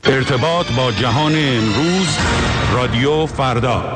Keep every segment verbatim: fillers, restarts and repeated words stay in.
ارتباط با جهان امروز، رادیو فردا.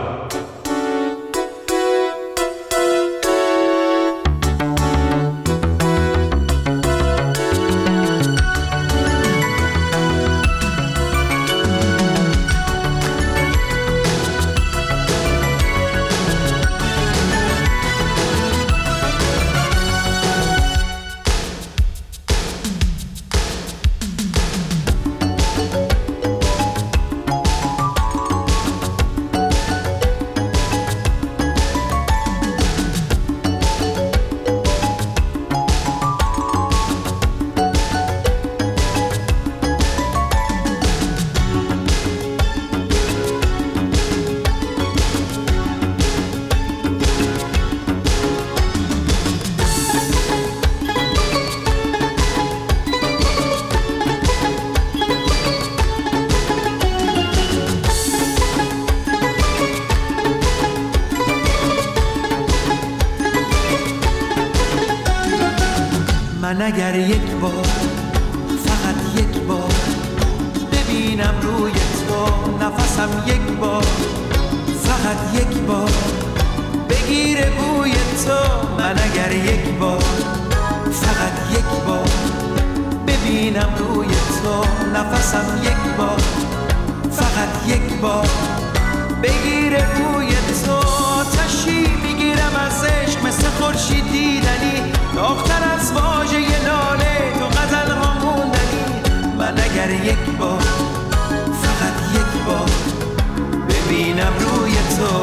من اگر یک بار، فقط یک بار ببینم روی تو نفسم، یک بار فقط یک بار بگیره بوی تو. من اگر یک بار، فقط یک بار ببینم روی تو نفسم، یک بار فقط یک بار بگیره بوی تو. تشی میگیرم از عشق مثل خورشید دیدنی، داغ‌تر از واژه لاله تو غزل ها موندنی. من اگر یک بار، فقط یک بار ببینم روی تو.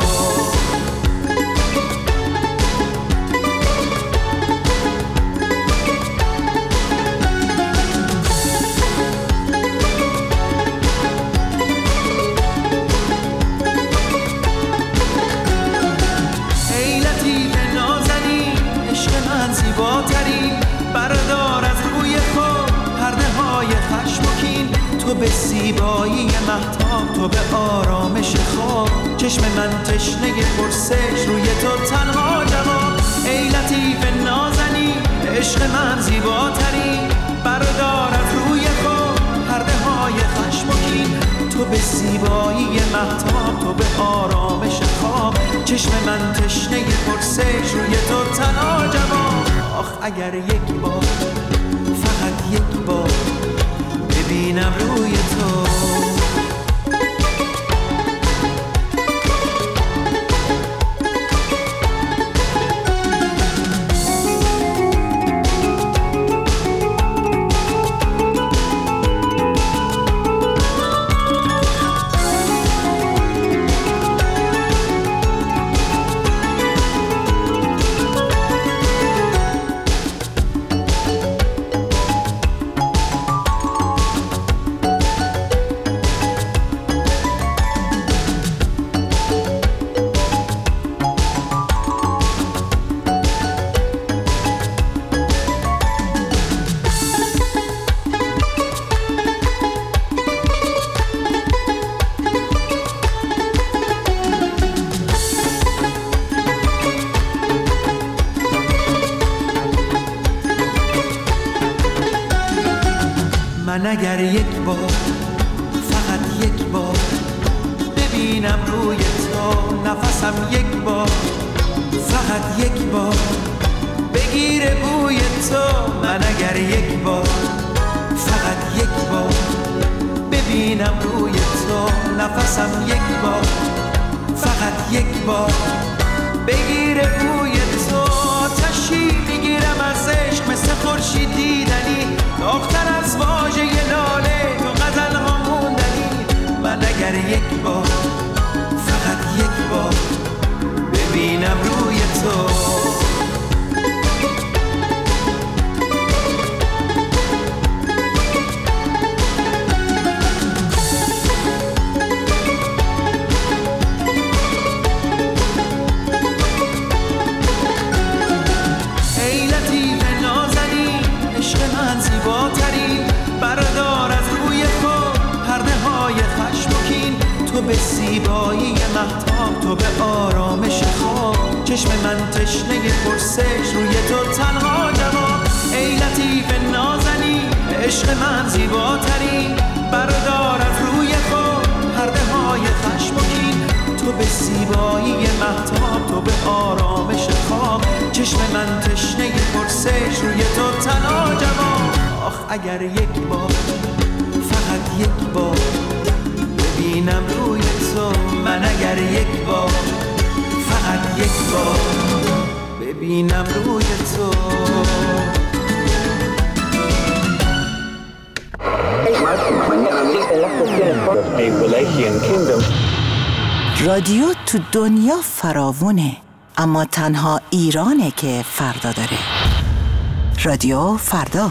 بردار از روی خود پرده های خشم و کین، تو به زیبایی مهتاب، تو به آرامش خواب. چشم من تشنه پرسش، روی تو تنها جواب. ای لطیف نازنین، عشق من زیباتری. بردار از روی خود پرده های خشم و کین، تو به زیبایی مهتاب، تو به آرامش خواب. چشم من تشنه پرسش، روی تو تنها جواب. آخ اگر یک بار، فقط یک بار ببینم روی تو. من اگر یک بار، فقط یک بار ببینم روی تو نفسم، یک بار فقط یک بار بگیره بوی تو. من اگر یک بار، فقط یک بار ببینم روی تو نفسم، یک بار فقط یک بار بگیره بوی تو. تشی میگیرم از عشق مثل خورشید دیدنی، داغ‌تر از واژه لاله تو غزل ها موندنی. من اگر یک بار، فقط یک بار ببینم روی تو. تو به زیبایی مهتاب، تو به آرامش خواب. چشم من تشنه پرسش، روی تو تنها جواب. ای لطیف نازنین، عشق من زیباتری. بردار از چشم من تشنه پرسش روی تو تنها جواب. آخ اگر یک بار فقط یک بار ببینم روی تو، من اگر یک بار فقط یک بار ببینم روی تو. رادیو تو دنیا فراوونه، اما تنها ایرانه که فردا داره. رادیو فردا.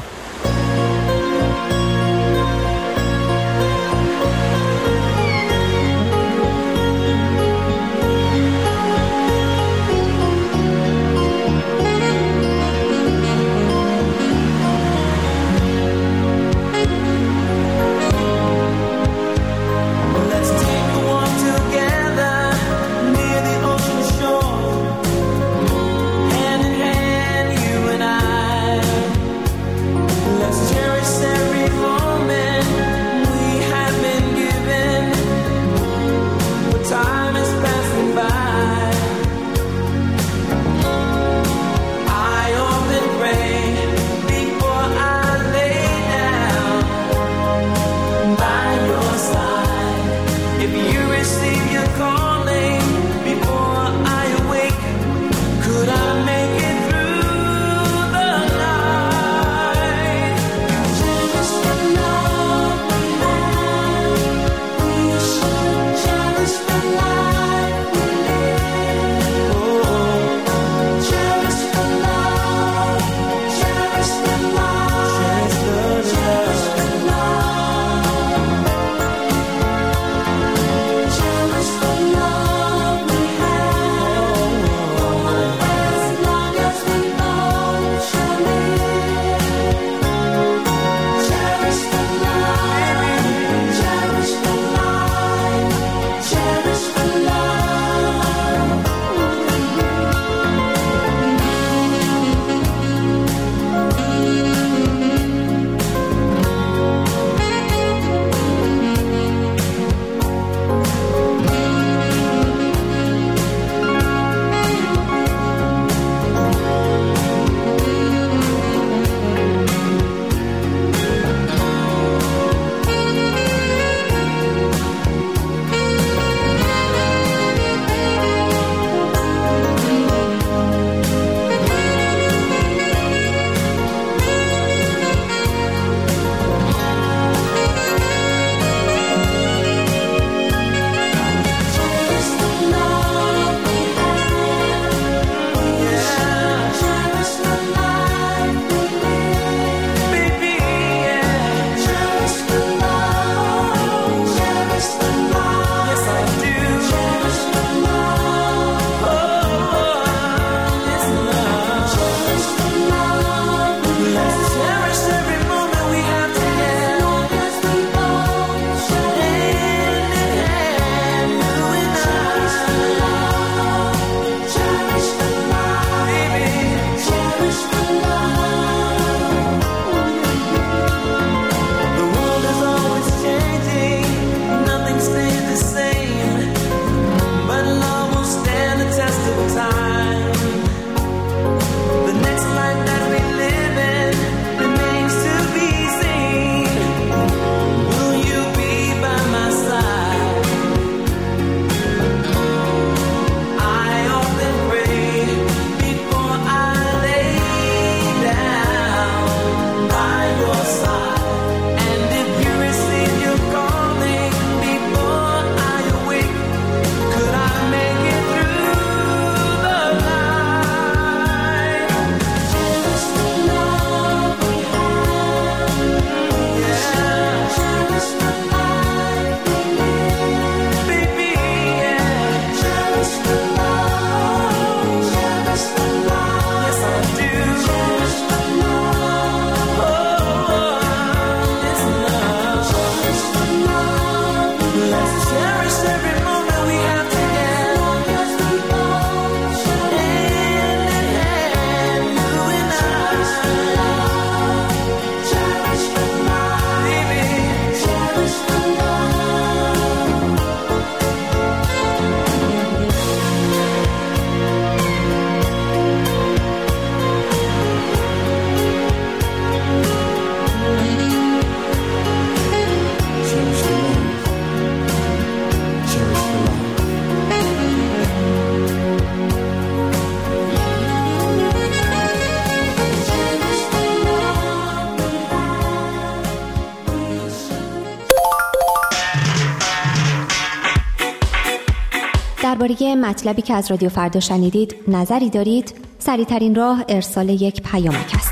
درباره مطلبی که از رادیو فردا شنیدید نظری دارید؟ سریع‌ترین راه ارسال یک پیامک است.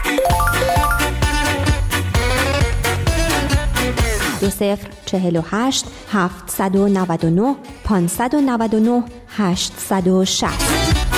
دو صفر چهل و هشت هفتصد و نود و نه پانصد و نود و نه هشتصد و شصت.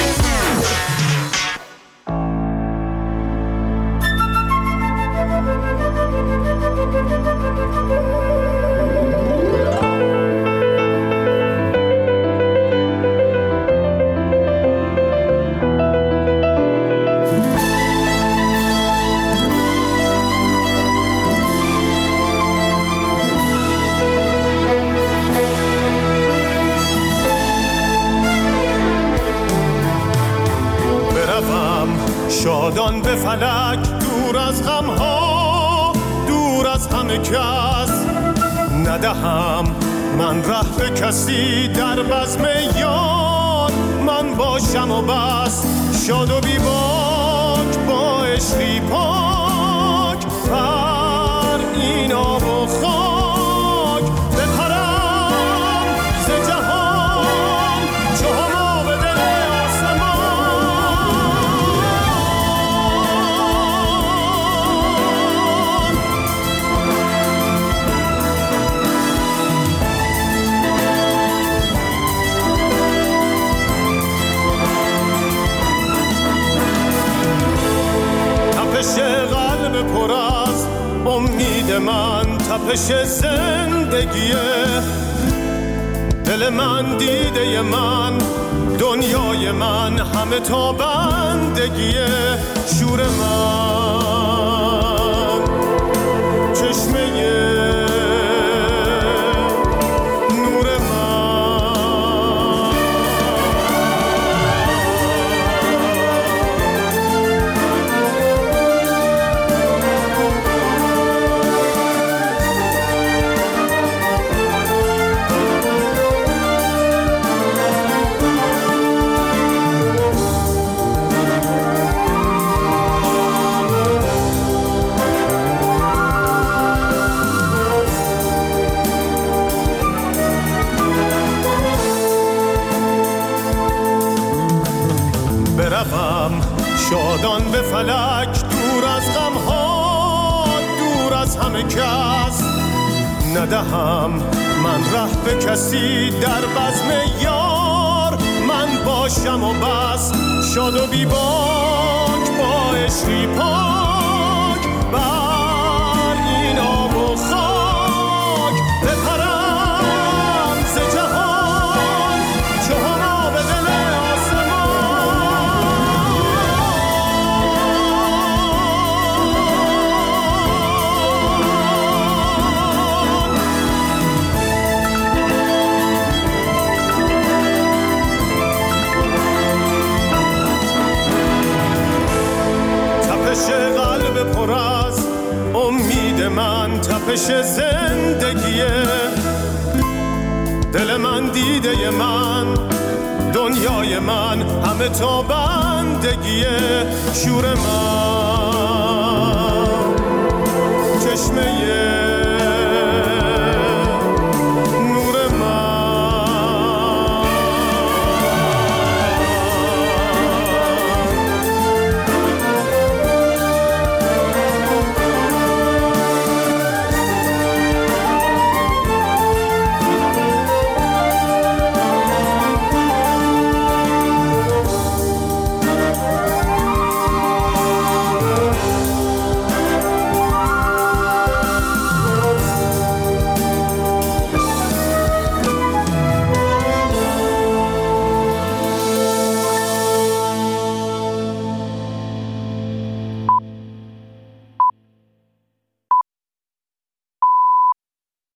شادان به فلک دور از غمها، دور از همه کس، ندهم من ره به کسی در بزم یار، من باشم و بس شاد و بی باک با عشقی پاک، بر این آب و خاک بپرم ز جهان چو هما به دل قلب پر از امید من، تپش زندگیه دل من، دیده من، دنیای من، همه تا بندگیه شور من، چشمه نور شادان به فلک دور از غمها، دور از همه کس، ندهم من ره به کسی در بزم یار، من باشم و بس شاد و بی باک با عشقی پاک، بر این آب و خاک بپرم ز جهان چو هما به دل قلب پر از امید من، تپش زندگیه دل من، دیده من، دنیای من، همه تا بندگیه شور من، چشمه